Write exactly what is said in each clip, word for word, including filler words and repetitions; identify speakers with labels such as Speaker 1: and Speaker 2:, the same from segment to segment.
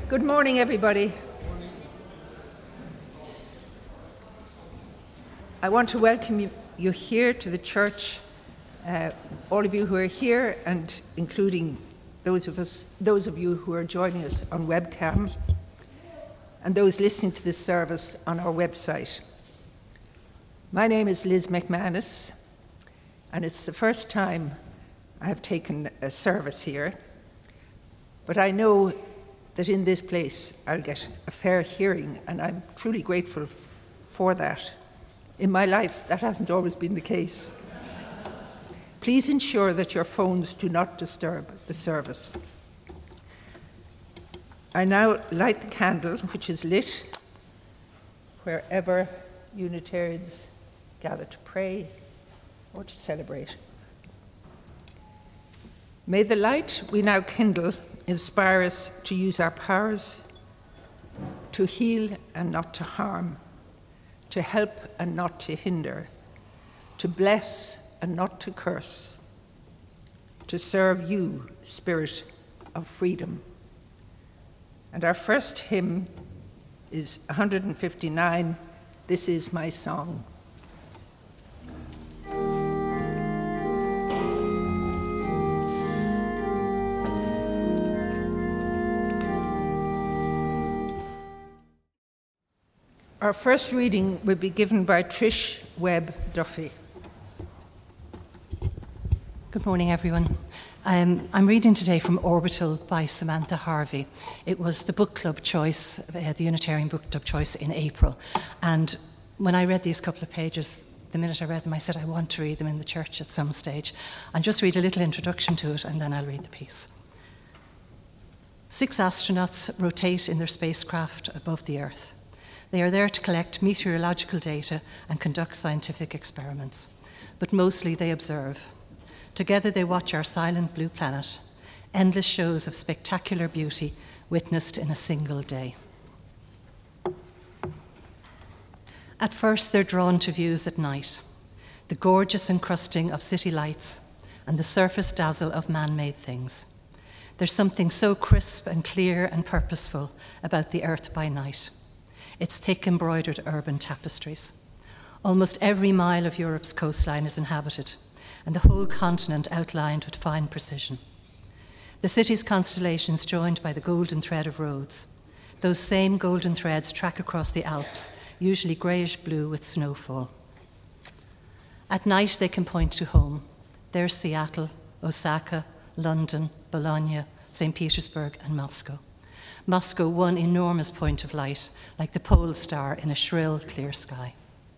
Speaker 1: Good morning, everybody. I want to welcome you, you here to the church, uh, all of you who are here, and including those of us, those of you who are joining us on webcam, and those listening to this service on our website. My name is Liz McManus, and it's the first time I have taken a service here, but I know that in this place I'll get a fair hearing, and I'm truly grateful for that. In my life, that hasn't always been the case. Please ensure that your phones do not disturb the service. I now light the candle, which is lit wherever Unitarians gather to pray or to celebrate. May the light we now kindle inspire us to use our powers to heal and not to harm, to help and not to hinder, to bless and not to curse, to serve you, Spirit of freedom. And our first hymn is one hundred fifty-nine, This Is My Song. Our first reading will be given by Trish Webb Duffy.
Speaker 2: Good morning, everyone. Um, I'm reading today from Orbital by Samantha Harvey. It was the book club choice, uh, the Unitarian book club choice in April. And when I read these couple of pages, the minute I read them, I said I want to read them in the church at some stage. And just read a little introduction to it, and then I'll read the piece. Six astronauts rotate in their spacecraft above the Earth. They are there to collect meteorological data and conduct scientific experiments, but mostly they observe. Together they watch our silent blue planet, endless shows of spectacular beauty witnessed in a single day. At first they're drawn to views at night, the gorgeous encrusting of city lights and the surface dazzle of man-made things. There's something so crisp and clear and purposeful about the Earth by night. Its thick embroidered urban tapestries. Almost every mile of Europe's coastline is inhabited, and the whole continent outlined with fine precision. The city's constellations joined by the golden thread of roads. Those same golden threads track across the Alps, usually greyish-blue with snowfall. At night they can point to home. There's Seattle, Osaka, London, Bologna, Saint Petersburg, and Moscow. Moscow, one enormous point of light, like the pole star in a shrill, clear sky.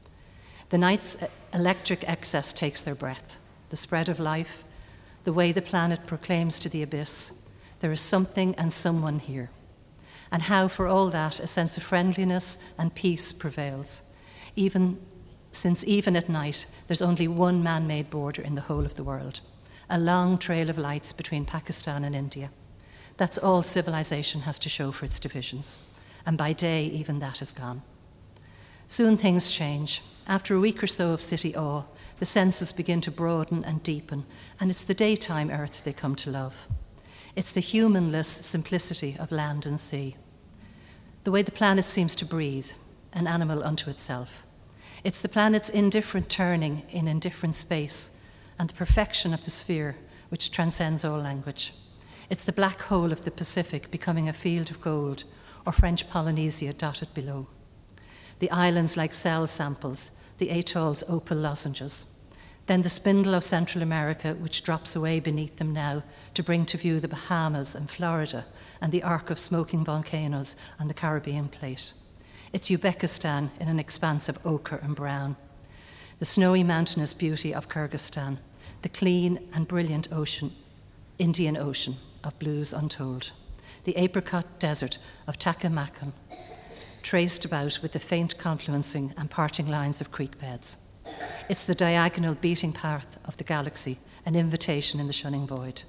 Speaker 2: The night's electric excess takes their breath. The spread of life, the way the planet proclaims to the abyss, there is something and someone here. And how, for all that, a sense of friendliness and peace prevails, even since even at night, there's only one man-made border in the whole of the world, a long trail of lights between Pakistan and India. That's all civilization has to show for its divisions. And by day, even that is gone. Soon things change. After a week or so of city awe, the senses begin to broaden and deepen, and it's the daytime Earth they come to love. It's the humanless simplicity of land and sea. The way the planet seems to breathe, an animal unto itself. It's the planet's indifferent turning in indifferent space, and the perfection of the sphere which transcends all language. It's the black hole of the Pacific becoming a field of gold, or French Polynesia dotted below. The islands like cell samples, the atolls opal lozenges. Then the spindle of Central America, which drops away beneath them now to bring to view the Bahamas and Florida and the arc of smoking volcanoes on the Caribbean plate. It's Uzbekistan in an expanse of ochre and brown. The snowy mountainous beauty of Kyrgyzstan, the clean and brilliant ocean, Indian Ocean, of blues untold, the apricot desert of Taklamakan, traced about with the faint confluencing and parting lines of creek beds. It's the diagonal beating path of the galaxy, an invitation in the shunning void.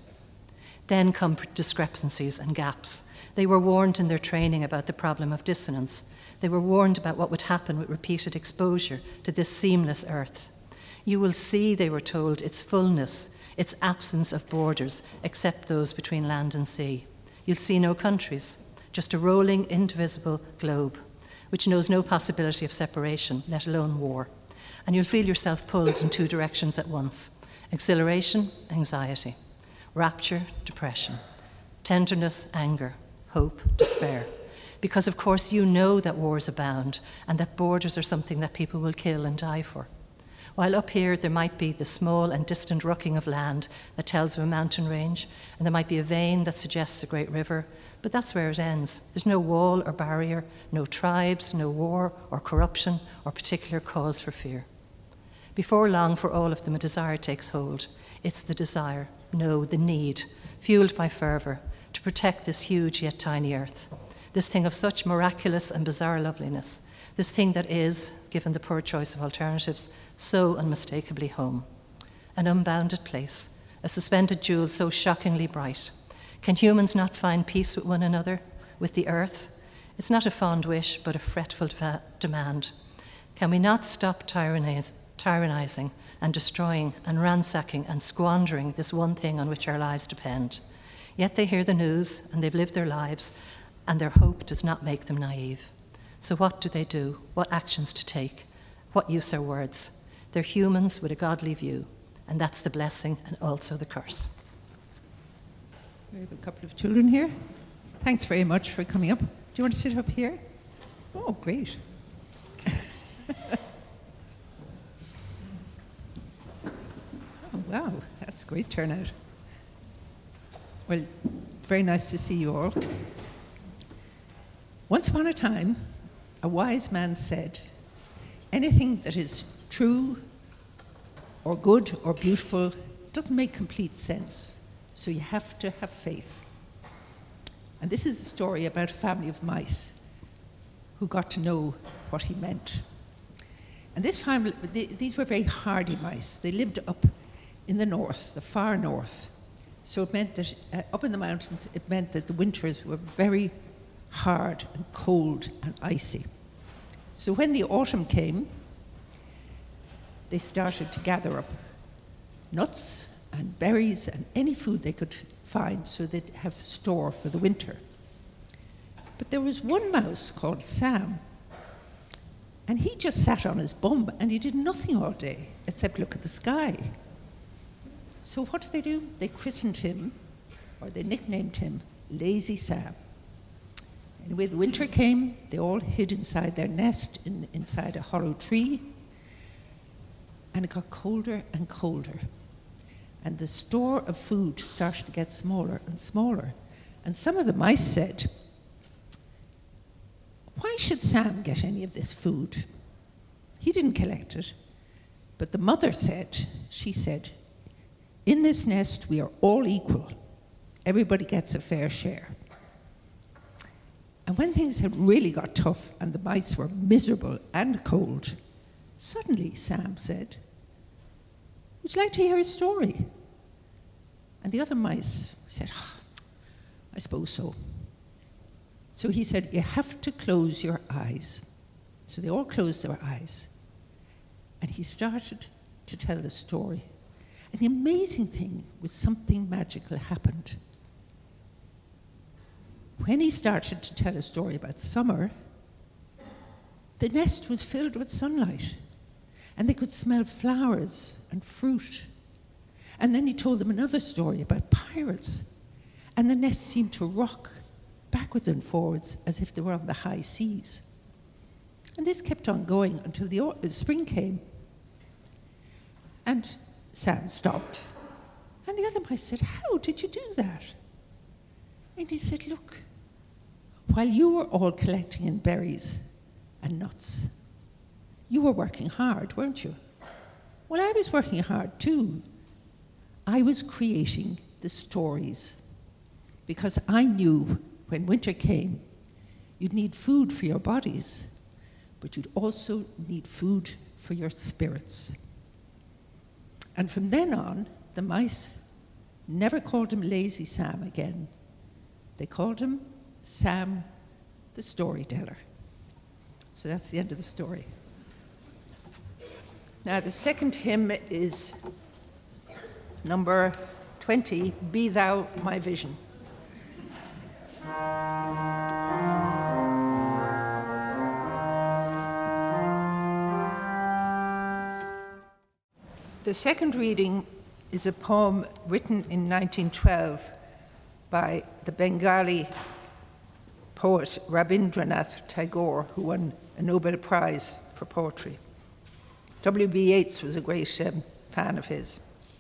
Speaker 2: Then come discrepancies and gaps. They were warned in their training about the problem of dissonance. They were warned about what would happen with repeated exposure to this seamless Earth. You will see, they were told, its fullness, its absence of borders, except those between land and sea. You'll see no countries, just a rolling, indivisible globe, which knows no possibility of separation, let alone war. And you'll feel yourself pulled in two directions at once: exhilaration, anxiety, rapture, depression, tenderness, anger, hope, despair. Because, of course, you know that wars abound and that borders are something that people will kill and die for. While up here there might be the small and distant rooking of land that tells of a mountain range, and there might be a vein that suggests a great river, but that's where it ends. There's no wall or barrier, no tribes, no war or corruption or particular cause for fear. Before long, for all of them, a desire takes hold. It's the desire, no, the need, fueled by fervour, to protect this huge yet tiny earth, this thing of such miraculous and bizarre loveliness, this thing that is, given the poor choice of alternatives, so unmistakably home. An unbounded place, a suspended jewel so shockingly bright. Can humans not find peace with one another, with the earth? It's not a fond wish, but a fretful de- demand. Can we not stop tyranniz- tyrannizing and destroying and ransacking and squandering this one thing on which our lives depend? Yet they hear the news and they've lived their lives, and their hope does not make them naive. So what do they do? What actions to take? What use are words? They're humans with a godly view, and that's the blessing and also the curse.
Speaker 1: We have a couple of children here. Thanks very much for coming up. Do you want to sit up here? Oh, great. Oh, wow, that's a great turnout. Well, very nice to see you all. Once upon a time, a wise man said, anything that is true or good or beautiful doesn't make complete sense, so you have to have faith. And this is a story about a family of mice who got to know what he meant. And this family, they, these were very hardy mice. They lived up in the north, the far north. So it meant that uh, up in the mountains, it meant that the winters were very hard and cold and icy. So when the autumn came, they started to gather up nuts and berries and any food they could find so they'd have store for the winter. But there was one mouse called Sam, and he just sat on his bum and he did nothing all day except look at the sky. So what did they do? They christened him, or they nicknamed him, Lazy Sam. And when the winter came, they all hid inside their nest, in, inside a hollow tree, and it got colder and colder. And the store of food started to get smaller and smaller. And some of the mice said, why should Sam get any of this food? He didn't collect it. But the mother said, she said, in this nest we are all equal. Everybody gets a fair share. And when things had really got tough and the mice were miserable and cold, suddenly Sam said, would you like to hear a story? And the other mice said, oh, I suppose so. So he said, you have to close your eyes. So they all closed their eyes. And he started to tell the story. And the amazing thing was something magical happened. When he started to tell a story about summer, the nest was filled with sunlight, and they could smell flowers and fruit. And then he told them another story about pirates, and the nest seemed to rock backwards and forwards as if they were on the high seas. And this kept on going until the, the spring came. And Sam stopped. And the other mice said, how did you do that? And he said, look, while you were all collecting in berries and nuts, you were working hard, weren't you? Well, I was working hard too. I was creating the stories because I knew when winter came, you'd need food for your bodies, but you'd also need food for your spirits. And from then on, the mice never called him Lazy Sam again. They called him Sam the Storyteller. So that's the end of the story. Now the second hymn is number twenty, Be Thou My Vision. The second reading is a poem written in nineteen twelve by the Bengali poet Rabindranath Tagore, who won a Nobel Prize for poetry. W B Yeats was a great um, fan of his.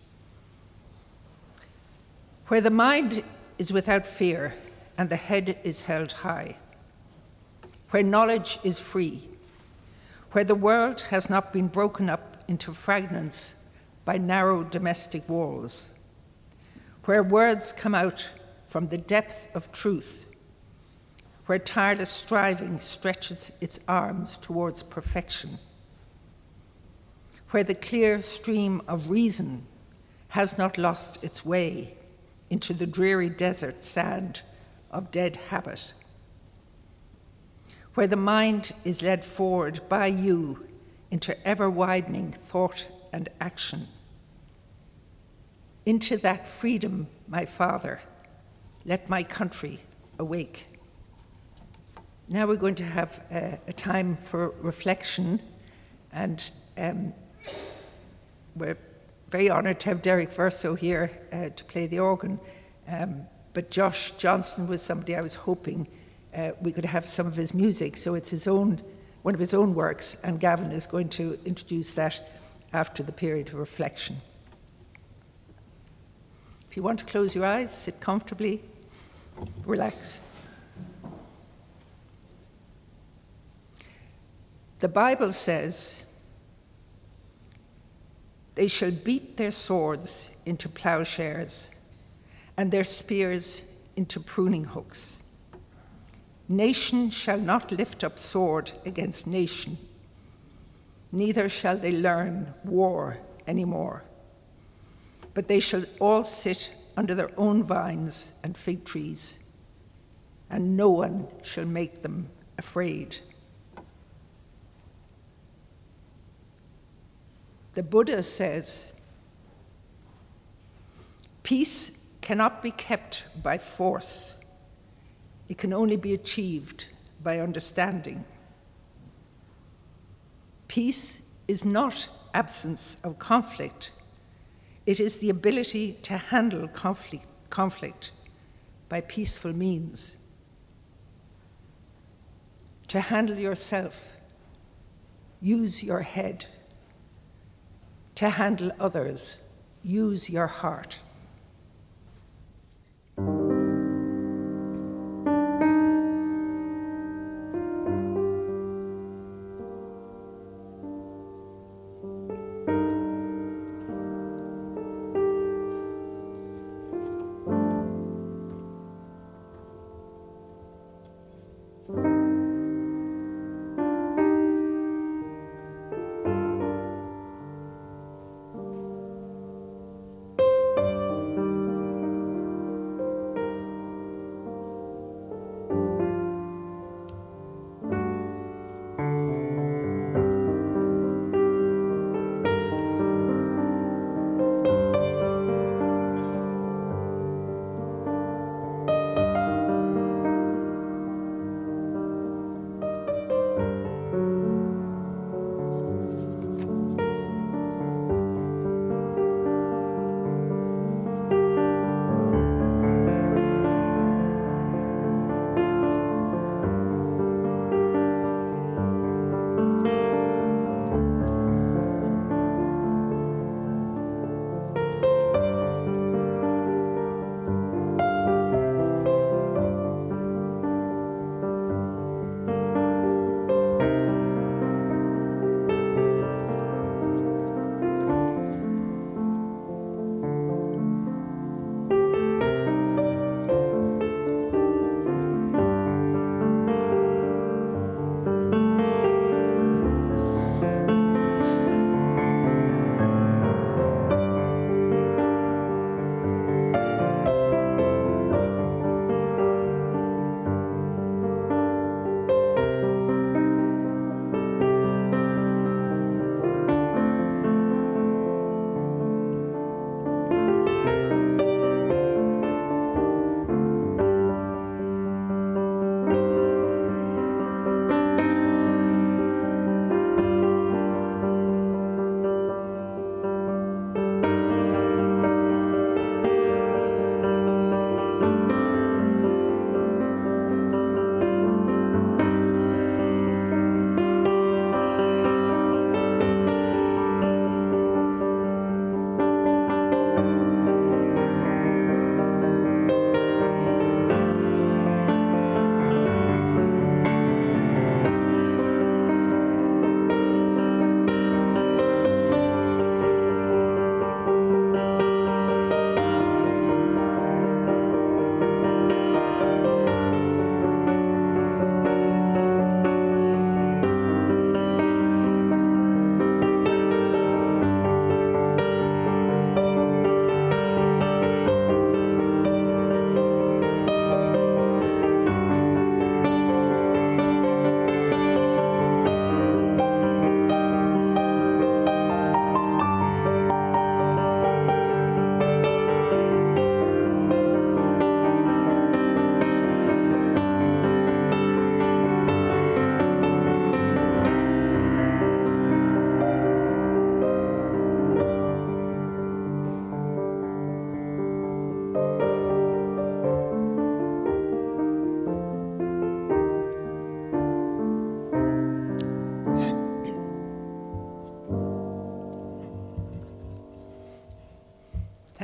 Speaker 1: Where the mind is without fear and the head is held high, where knowledge is free, where the world has not been broken up into fragments by narrow domestic walls, where words come out from the depth of truth, where tireless striving stretches its arms towards perfection, where the clear stream of reason has not lost its way into the dreary desert sand of dead habit, where the mind is led forward by you into ever-widening thought and action. Into that freedom, my Father, let my country awake. Now we're going to have a, a time for reflection, and um, we're very honoured to have Derek Verso here uh, to play the organ, um, but Josh Johnson was somebody I was hoping uh, we could have some of his music, so it's his own, one of his own works, and Gavin is going to introduce that after the period of reflection. If you want to close your eyes, sit comfortably, relax. The Bible says, "They shall beat their swords into plowshares and their spears into pruning hooks. Nation shall not lift up sword against nation, neither shall they learn war anymore. But they shall all sit under their own vines and fig trees, and no one shall make them afraid." The Buddha says, "Peace cannot be kept by force. It can only be achieved by understanding." Peace is not absence of conflict. It is the ability to handle conflict, conflict by peaceful means. To handle yourself, use your head. To handle others, use your heart.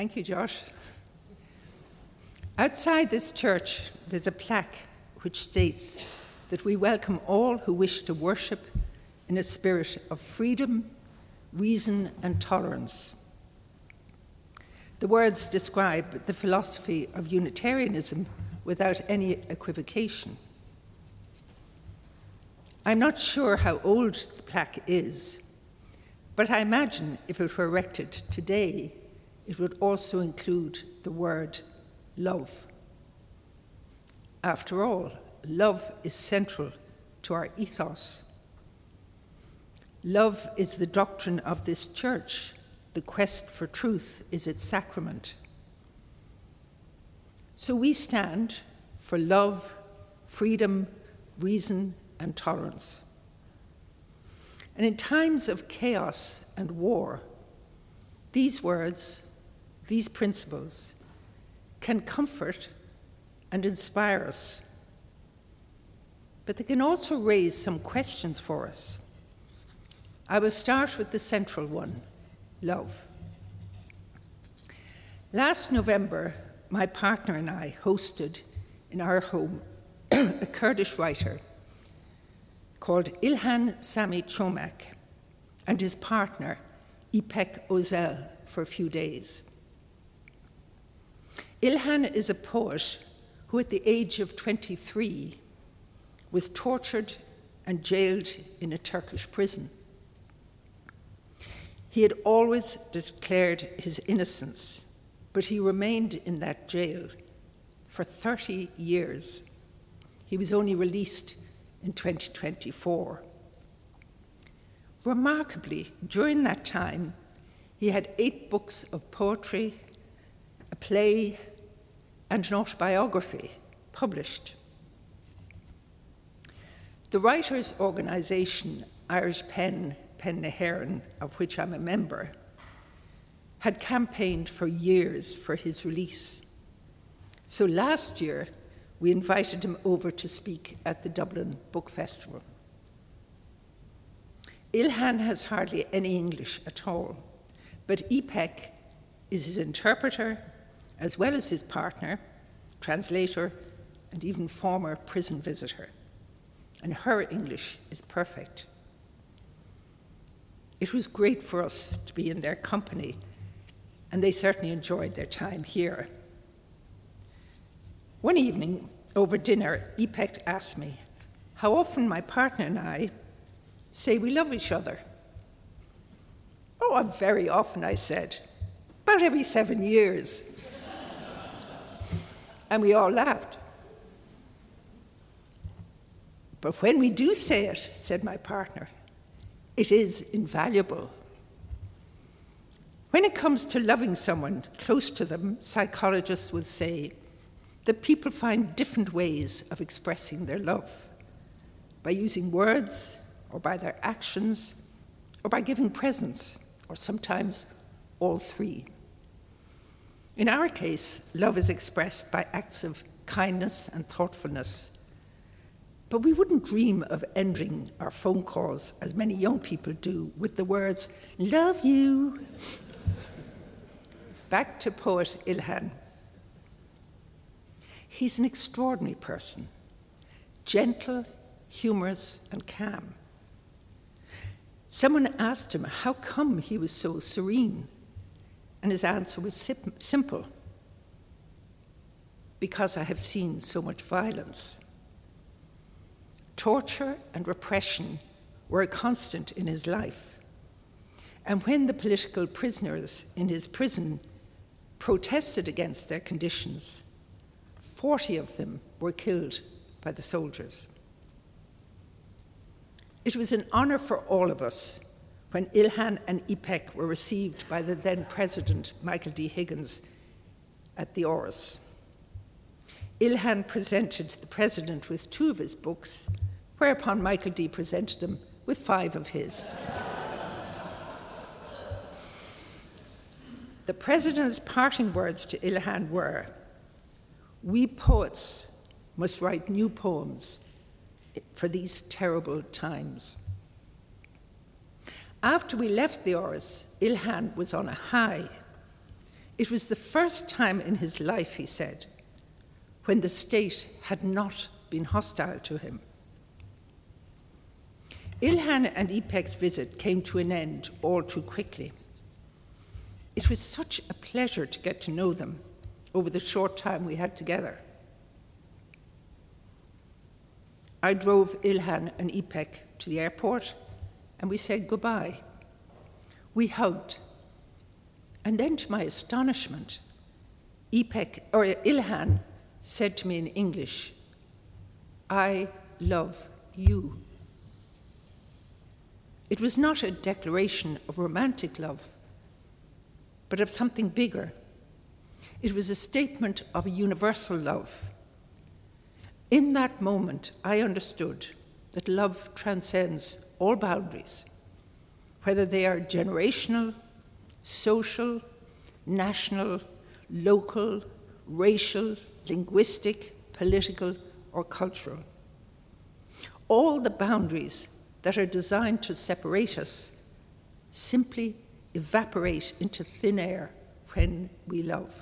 Speaker 1: Thank you, Josh. Outside this church, there's a plaque which states that we welcome all who wish to worship in a spirit of freedom, reason, and tolerance. The words describe the philosophy of Unitarianism without any equivocation. I'm not sure how old the plaque is, but I imagine if it were erected today, it would also include the word love. After all, love is central to our ethos. Love is the doctrine of this church. The quest for truth is its sacrament. So we stand for love, freedom, reason, and tolerance. And in times of chaos and war, these words, these principles, can comfort and inspire us. But they can also raise some questions for us. I will start with the central one, love. Last November, my partner and I hosted in our home a Kurdish writer called Ilhan Sami Çomak and his partner İpek Özel for a few days. Ilhan is a poet who at the age of twenty-three was tortured and jailed in a Turkish prison. He had always declared his innocence, but he remained in that jail for thirty years. He was only released in twenty twenty-four. Remarkably, during that time, he had eight books of poetry, a play, and an autobiography published. The writers' organisation, Irish Pen, Pen na hÉireann, of which I'm a member, had campaigned for years for his release. So last year, we invited him over to speak at the Dublin Book Festival. Ilhan has hardly any English at all, but İpek is his interpreter, as well as his partner, translator, and even former prison visitor. And her English is perfect. It was great for us to be in their company, and they certainly enjoyed their time here. One evening, over dinner, İpek asked me how often my partner and I say we love each other. Oh, very often, I said. About every seven years. And we all laughed. But when we do say it, said my partner, it is invaluable. When it comes to loving someone close to them, psychologists will say that people find different ways of expressing their love, by using words, or by their actions, or by giving presents, or sometimes all three. In our case, love is expressed by acts of kindness and thoughtfulness. But we wouldn't dream of ending our phone calls, as many young people do, with the words, "Love you." Back to poet Ilhan. He's an extraordinary person, gentle, humorous, and calm. Someone asked him how come he was so serene, and his answer was sim- simple. Because I have seen so much violence. Torture and repression were a constant in his life. And when the political prisoners in his prison protested against their conditions, forty of them were killed by the soldiers. It was an honor for all of us when Ilhan and İpek were received by the then President Michael D. Higgins at the Áras. Ilhan presented the President with two of his books, whereupon Michael D. presented him with five of his. The President's parting words to Ilhan were, "We poets must write new poems for these terrible times." After we left the Áras, Ilhan was on a high. It was the first time in his life, he said, when the state had not been hostile to him. Ilhan and Ipek's visit came to an end all too quickly. It was such a pleasure to get to know them over the short time we had together. I drove Ilhan and Ipek to the airport, and we said goodbye. We hugged. And then, to my astonishment, Ipek, or Ilhan said to me in English, "I love you." It was not a declaration of romantic love, but of something bigger. It was a statement of a universal love. In that moment, I understood that love transcends all boundaries, whether they are generational, social, national, local, racial, linguistic, political, or cultural. All the boundaries that are designed to separate us simply evaporate into thin air when we love.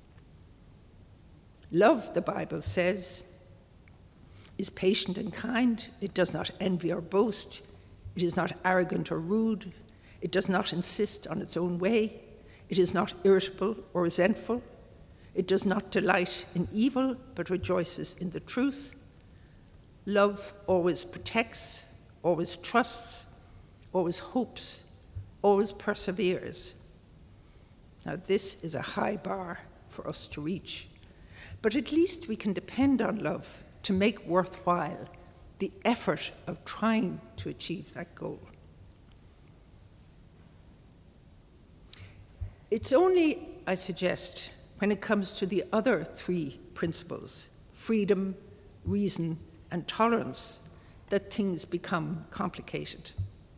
Speaker 1: Love, the Bible says, is patient and kind. It does not envy or boast. It is not arrogant or rude. It does not insist on its own way. It is not irritable or resentful. It does not delight in evil, but rejoices in the truth. Love always protects, always trusts, always hopes, always perseveres. Now, this is a high bar for us to reach, but at least we can depend on love to make worthwhile the effort of trying to achieve that goal. It's only, I suggest, when it comes to the other three principles, freedom, reason, and tolerance, that things become complicated.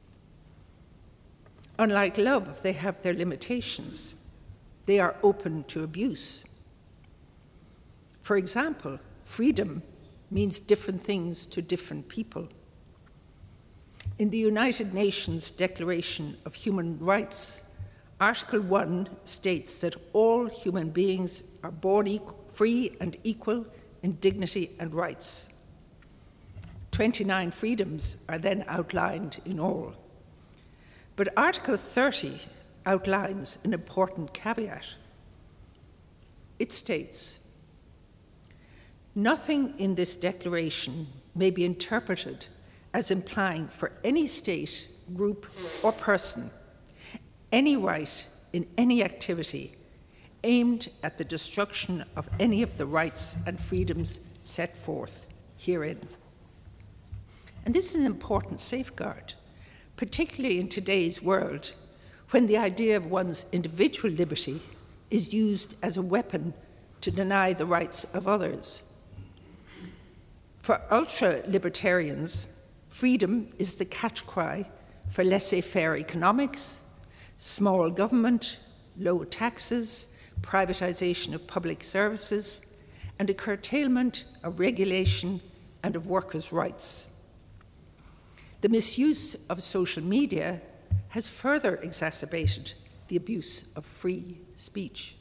Speaker 1: Unlike love, they have their limitations. They are open to abuse. For example, freedom means different things to different people. In the United Nations Declaration of Human Rights, Article one states that all human beings are born equal, free and equal in dignity and rights. twenty-nine freedoms are then outlined in all. But Article thirty outlines an important caveat. It states, "Nothing in this declaration may be interpreted as implying for any state, group, or person any right in any activity aimed at the destruction of any of the rights and freedoms set forth herein." And this is an important safeguard, particularly in today's world, when the idea of one's individual liberty is used as a weapon to deny the rights of others. For ultra-libertarians, freedom is the catch cry for laissez-faire economics, small government, low taxes, privatization of public services, and a curtailment of regulation and of workers' rights. The misuse of social media has further exacerbated the abuse of free speech.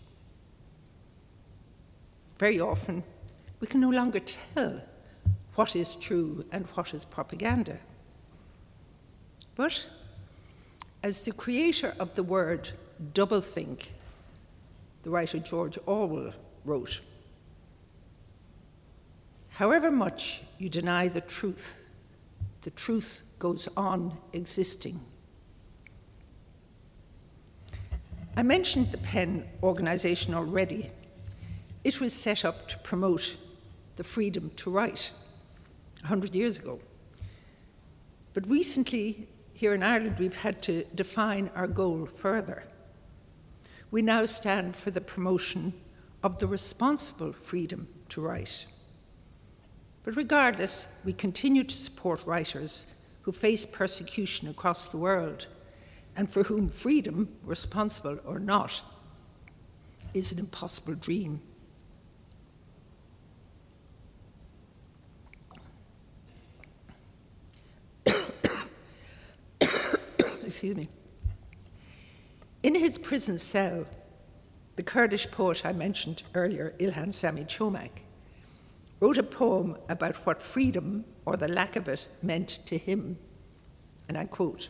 Speaker 1: Very often, we can no longer tell what is true and what is propaganda. But as the creator of the word doublethink, the writer George Orwell, wrote, "However much you deny the truth, the truth goes on existing." I mentioned the PEN organization already. It was set up to promote the freedom to write one hundred years ago. But recently, here in Ireland, we've had to define our goal further. We now stand for the promotion of the responsible freedom to write. But regardless, we continue to support writers who face persecution across the world and for whom freedom, responsible or not, is an impossible dream. Excuse me. In his prison cell, the Kurdish poet I mentioned earlier, Ilhan Sami Çomak, wrote a poem about what freedom, or the lack of it, meant to him. And I quote,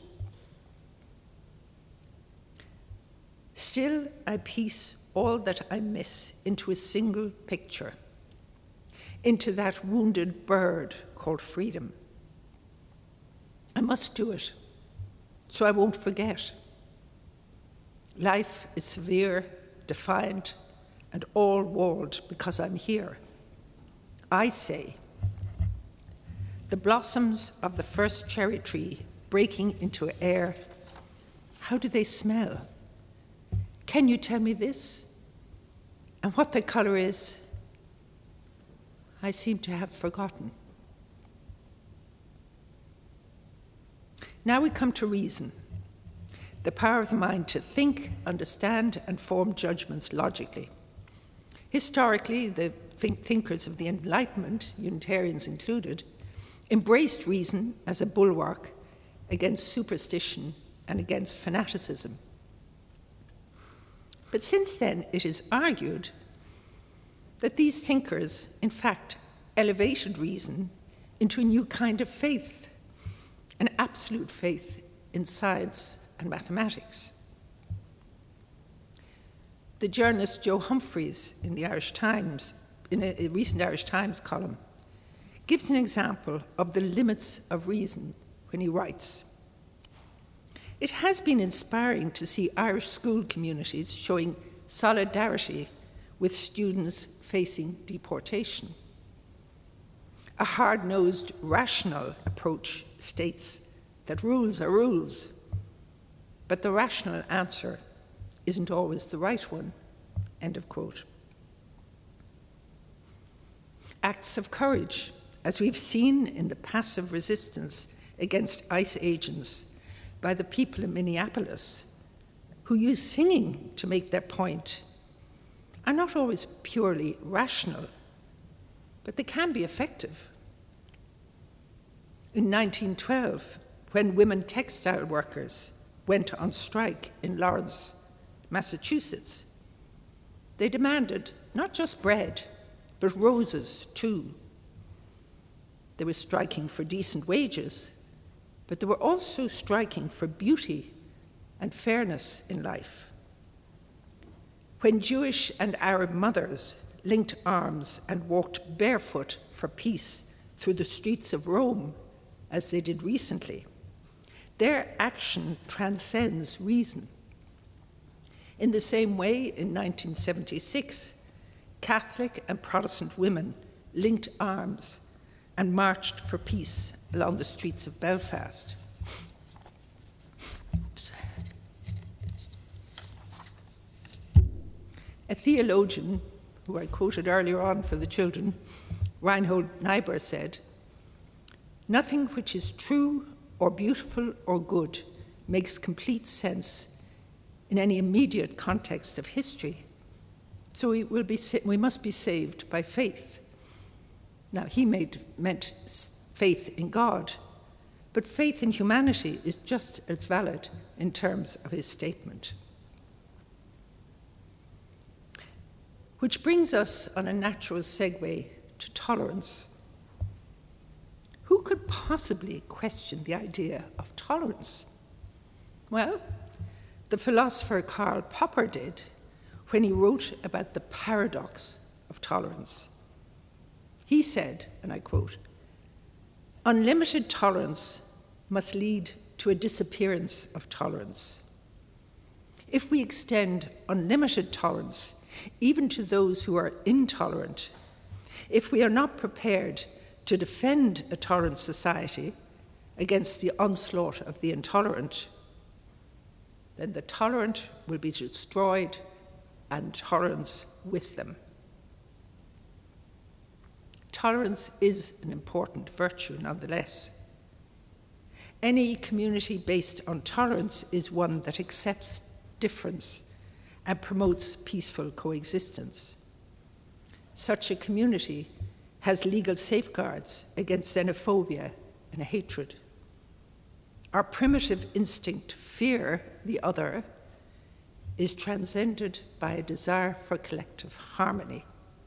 Speaker 1: "Still I piece all that I miss into a single picture, into that wounded bird called freedom. I must do it, so I won't forget. Life is severe, defiant, and all walled because I'm here. I say, the blossoms of the first cherry tree breaking into air, how do they smell? Can you tell me this? And what their color is? I seem to have forgotten." Now we come to reason, the power of the mind to think, understand, and form judgments logically. Historically, the think- thinkers of the Enlightenment, Unitarians included, embraced reason as a bulwark against superstition and against fanaticism. But since then, it is argued that these thinkers, in fact, elevated reason into a new kind of faith, an absolute faith in science and mathematics. The journalist Joe Humphreys in the Irish Times, in a, a recent Irish Times column, gives an example of the limits of reason when he writes, "It has been inspiring to see Irish school communities showing solidarity with students facing deportation. A hard-nosed, rational approach states that rules are rules, but the rational answer isn't always the right one." End of quote. Acts of courage, as we've seen in the passive resistance against ICE agents by the people in Minneapolis, who use singing to make their point, are not always purely rational, but they can be effective. In nineteen twelve, when women textile workers went on strike in Lawrence, Massachusetts, they demanded not just bread, but roses too. They were striking for decent wages, but they were also striking for beauty and fairness in life. When Jewish and Arab mothers linked arms and walked barefoot for peace through the streets of Rome, as they did recently, their action transcends reason. In the same way, in nineteen seventy-six, Catholic and Protestant women linked arms and marched for peace along the streets of Belfast. Oops. A theologian, who I quoted earlier on for the children, Reinhold Niebuhr, said, "Nothing which is true or beautiful or good makes complete sense in any immediate context of history, so we, will be, we must be saved by faith." Now, he made, meant faith in God, but faith in humanity is just as valid in terms of his statement. Which brings us on a natural segue to tolerance. Who could possibly question the idea of tolerance? Well, the philosopher Karl Popper did when he wrote about the paradox of tolerance. He said, and I quote, "Unlimited tolerance must lead to a disappearance of tolerance. If we extend unlimited tolerance even to those who are intolerant, if we are not prepared to defend a tolerant society against the onslaught of the intolerant, then the tolerant will be destroyed and tolerance with them." Tolerance is an important virtue nonetheless. Any community based on tolerance is one that accepts difference and promotes peaceful coexistence. Such a community has legal safeguards against xenophobia and hatred. Our primitive instinct to fear the other is transcended by a desire for collective harmony.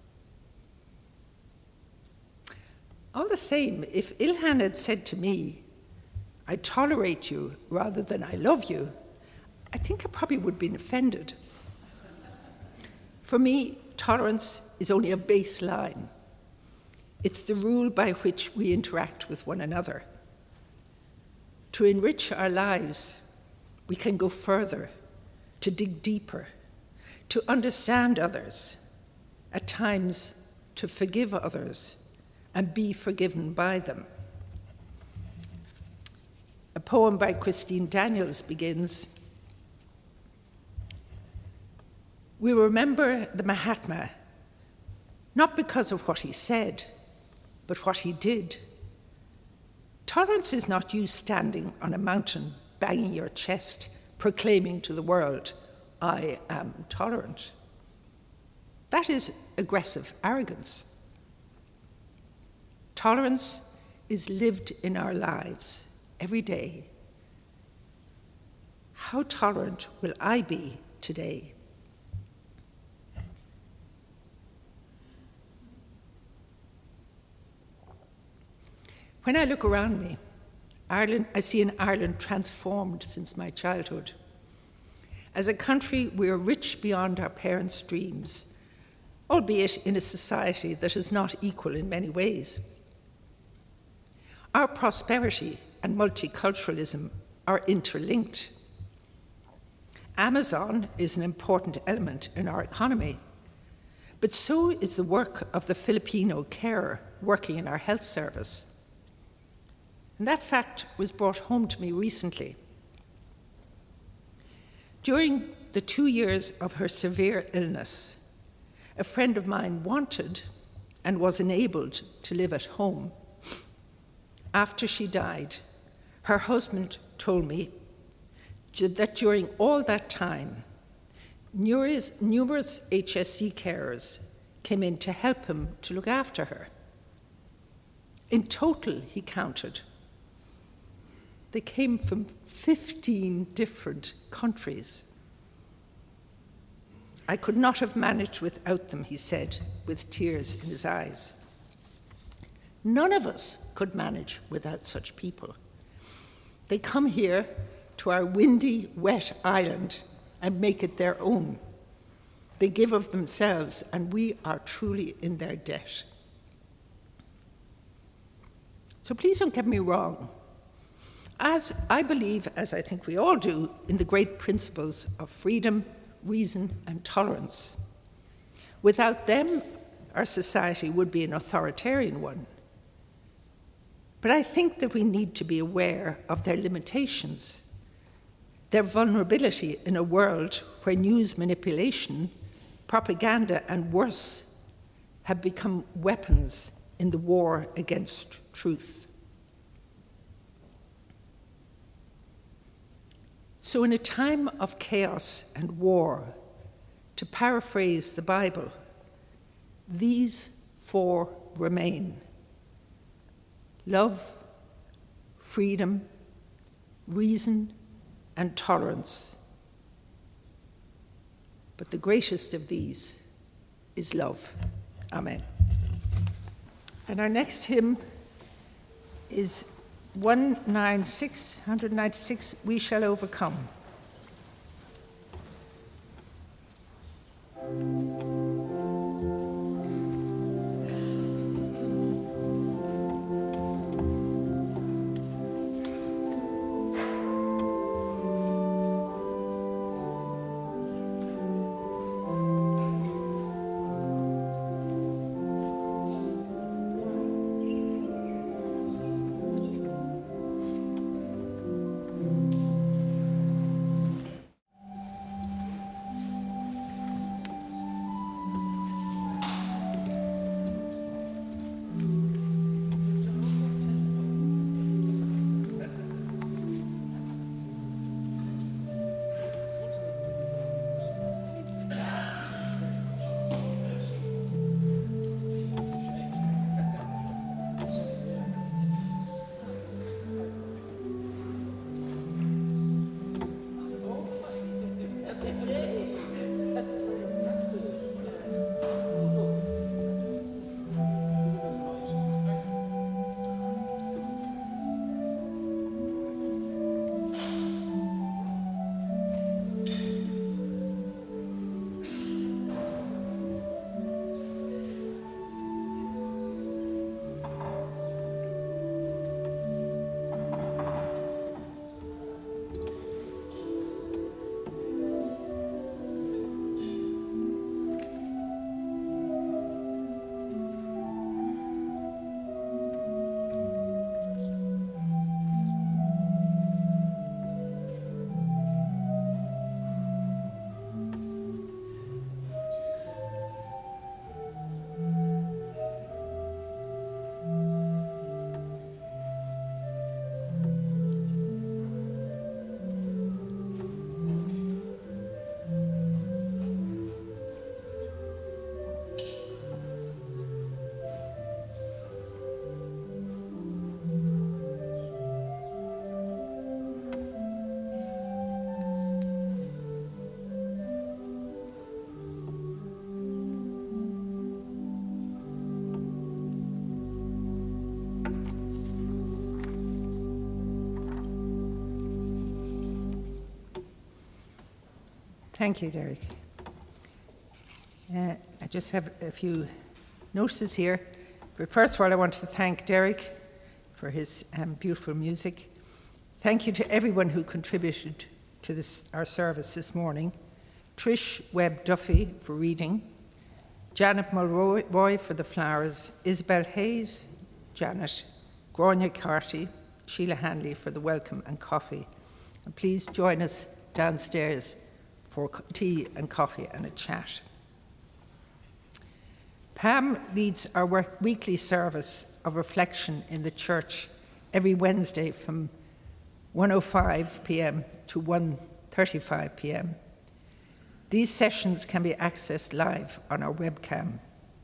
Speaker 1: All the same, if Ilhan had said to me, "I tolerate you rather than I love you," I think I probably would have been offended. For me, tolerance is only a baseline. It's the rule by which we interact with one another. To enrich our lives, we can go further, to dig deeper, to understand others, at times to forgive others and be forgiven by them. A poem by Christine Daniels begins, "We remember the Mahatma, not because of what he said, but what he did. Tolerance is not you standing on a mountain, banging your chest, proclaiming to the world, 'I am tolerant.' That is aggressive arrogance. Tolerance is lived in our lives every day. How tolerant will I be today?" When I look around me, Ireland, I see an Ireland transformed since my childhood. As a country, we are rich beyond our parents' dreams, albeit in a society that is not equal in many ways. Our prosperity and multiculturalism are interlinked. Amazon is an important element in our economy, but so is the work of the Filipino carer working in our health service. And that fact was brought home to me recently. During the two years of her severe illness, a friend of mine wanted and was enabled to live at home. After she died, her husband told me that during all that time, numerous, numerous H S C carers came in to help him to look after her. In total, he counted, they came from fifteen different countries. "I could not have managed without them," he said, with tears in his eyes. None of us could manage without such people. They come here to our windy, wet island and make it their own. They give of themselves, and we are truly in their debt. So please don't get me wrong. As I believe, as I think we all do, in the great principles of freedom, reason, and tolerance. Without them, our society would be an authoritarian one. But I think that we need to be aware of their limitations, their vulnerability in a world where news manipulation, propaganda, and worse have become weapons in the war against truth. So in a time of chaos and war, to paraphrase the Bible, these four remain: love, freedom, reason, and tolerance. But the greatest of these is love. Amen. And our next hymn is one ninety-six, one ninety-six, "We Shall Overcome." Thank you, Derek. Uh, I just have a few notices here. But first of all, I want to thank Derek for his um, beautiful music. Thank you to everyone who contributed to this, our service this morning. Trish Webb Duffy for reading, Janet Mulroy for the flowers, Isabel Hayes, Janet, Grania Carty, Sheila Hanley for the welcome and coffee. And please join us downstairs for tea and coffee and a chat. Pam leads our work weekly service of reflection in the church every Wednesday from one oh five p m to one thirty-five p m These sessions can be accessed live on our webcam.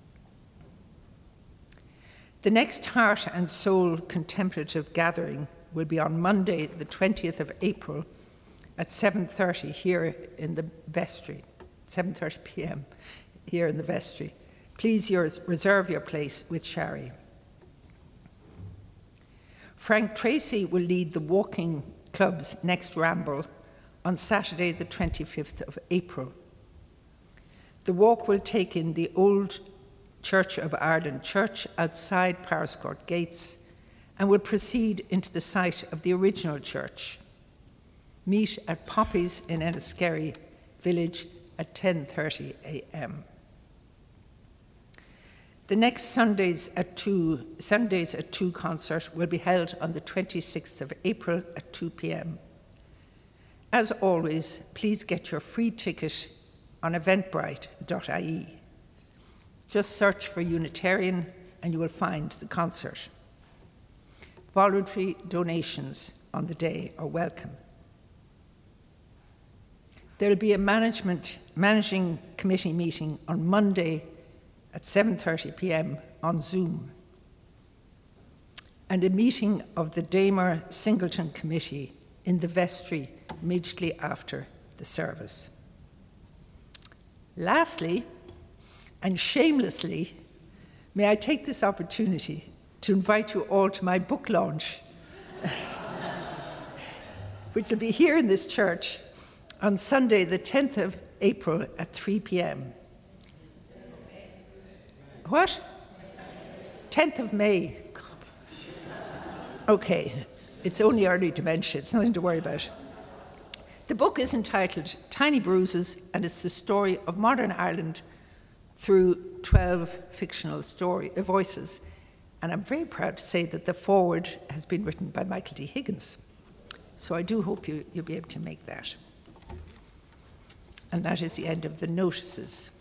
Speaker 1: The next Heart and Soul Contemplative Gathering will be on Monday, the twentieth of April at seven thirty here in the vestry, seven thirty p m here in the vestry. Please yours, reserve your place with Shari. Frank Tracy will lead the Walking Club's next ramble on Saturday, the twenty-fifth of April. The walk will take in the old Church of Ireland Church outside Powerscourt Gates and will proceed into the site of the original church. Meet at Poppies in Enniskerry village at ten thirty a m The next Sundays at two, Sundays at two concert will be held on the twenty-sixth of April at two p m As always, please get your free ticket on eventbrite dot I E. Just search for Unitarian and you will find the concert. Voluntary donations on the day are welcome. There will be a management managing committee meeting on Monday at seven thirty p m on Zoom, and a meeting of the Damer Singleton Committee in the vestry immediately after the service. Lastly, and shamelessly, may I take this opportunity to invite you all to my book launch, which will be here in this church on Sunday, the tenth of April at three p m What? tenth of May. Okay, it's only early dementia, it's nothing to worry about. The book is entitled Tiny Bruises, and it's the story of modern Ireland through twelve fictional story uh, voices. And I'm very proud to say that the foreword has been written by Michael D. Higgins. So I do hope you, you'll be able to make that. And that is the end of the notices.